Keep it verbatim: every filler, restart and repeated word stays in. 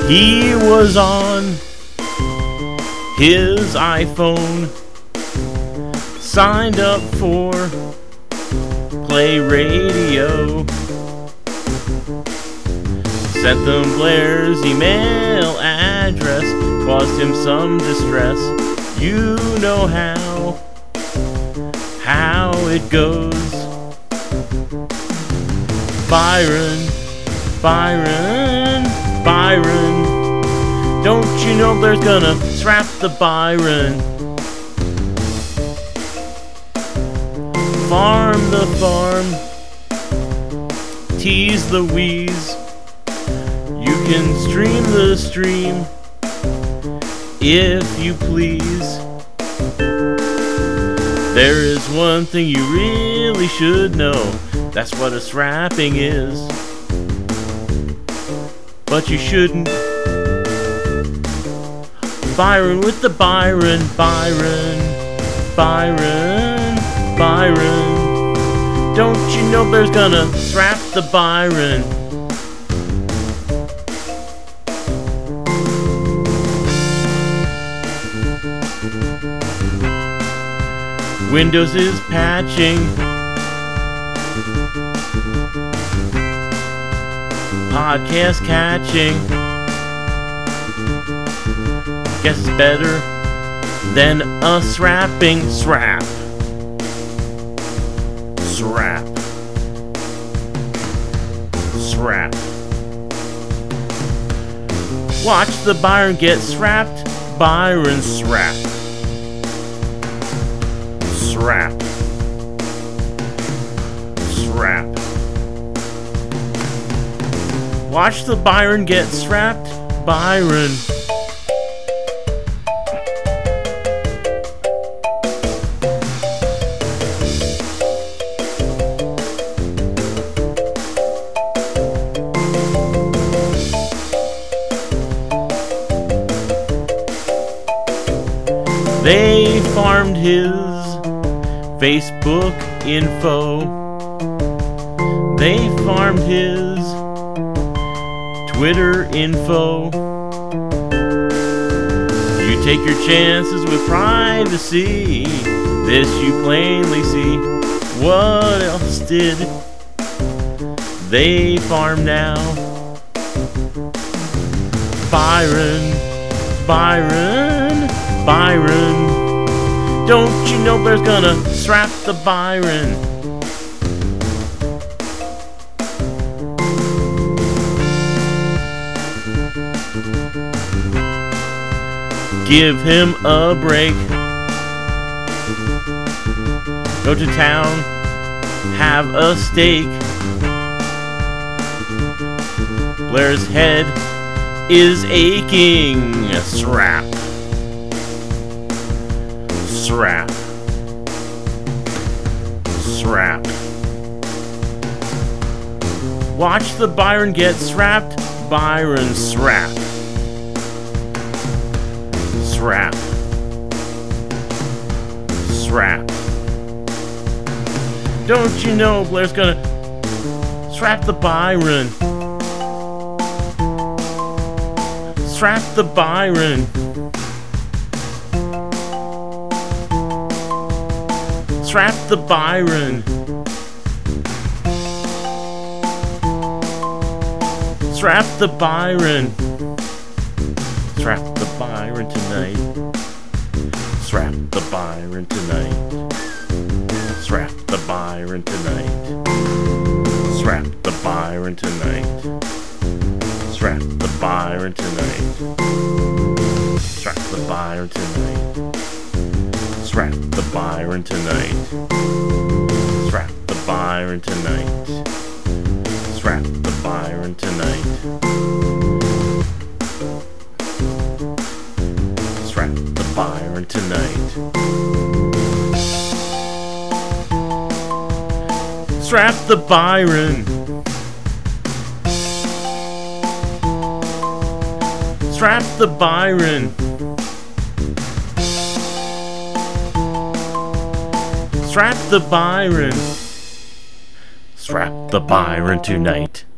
He was on his iPhone, signed up for Play Radio, sent them Blair's email address, caused him some distress. You know how, how it goes. Byron, Byron, Byron, don't you know Blair's gonna strap the Byron? Farm the farm, tease the wheeze. You can stream the stream if you please. There is one thing you really should know, that's what a strapping is. But you shouldn't. Byron with the Byron, Byron, Byron, Byron. Don't you know Blair's gonna strap the Byron? Windows is patching, podcast catching. Guess it's better than a strapping strap. Strap. Strap. Watch the Byron get strapped. Byron strap. Strap. Strap. Watch the Byron get strapped. Byron. They farmed his Facebook info. They farmed his Twitter info. You take your chances with privacy. This you plainly see. What else did they farm now? Byron, Byron, Byron. Don't you know Blair's gonna strap the Byron? Give him a break. Go to town, have a steak. Blair's head is aching. Strap. Strap. Strap. Watch the Byron get strapped. Byron strap. Strap. Strap. Don't you know Blair's gonna strap the Byron? Strap the Byron. Strap the Byron. Strap the Byron. Strap the Byron tonight. Strap the Byron tonight. Strap the Byron tonight. Strap the Byron tonight. Strap the Byron tonight. Strap the Byron tonight. Strap the Byron tonight. Strap the Byron tonight. Strap the Byron tonight. Strap the Byron tonight. Strap the Byron. Strap the Byron. Strap the Byron. Strap the Byron tonight.